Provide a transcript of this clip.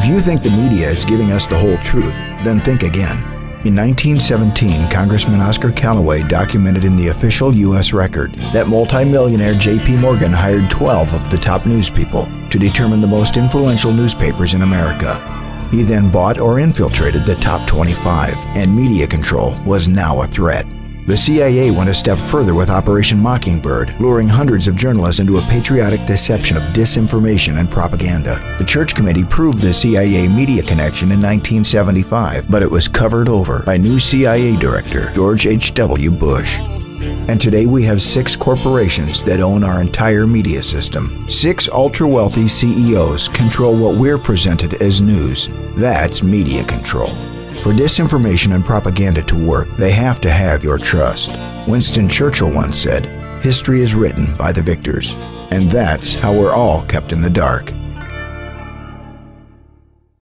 you think the media is giving us the whole truth, then think again. In 1917, Congressman Oscar Callaway documented in the official U.S. record that multimillionaire J.P. Morgan hired 12 of the top news people to determine the most influential newspapers in America. He then bought or infiltrated the top 25, and media control was now a threat. The CIA went a step further with Operation Mockingbird, luring hundreds of journalists into a patriotic deception of disinformation and propaganda. The Church Committee proved the CIA media connection in 1975, but it was covered over by new CIA Director George H.W. Bush. And today we have 6 corporations that own our entire media system. 6 ultra-wealthy CEOs control what we're presented as news. That's media control. For disinformation and propaganda to work, they have to have your trust. Winston Churchill once said, "History is written by the victors." And that's how we're all kept in the dark.